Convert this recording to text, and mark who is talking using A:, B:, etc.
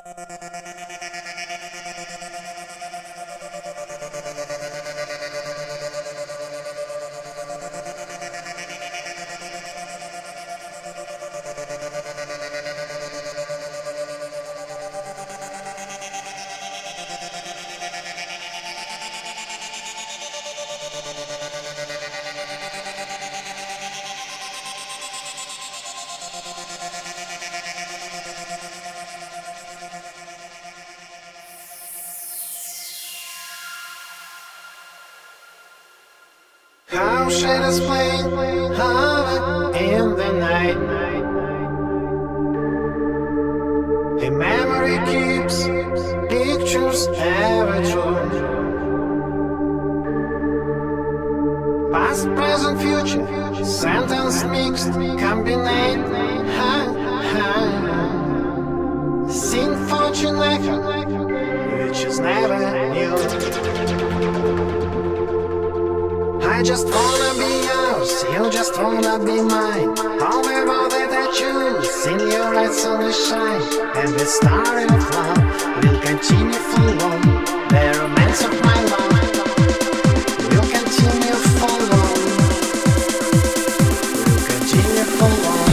A: How shadows play havoc in the night. The memory keeps pictures ever true. Past, present, future, sentence mixed, combinate. Sing fortune echo, which is never new. I just wanna be yours, you just wanna be mine. However that I choose, in your eyes only shine. And the story of love will continue full on. The romance of my love will continue full on. Will continue full on.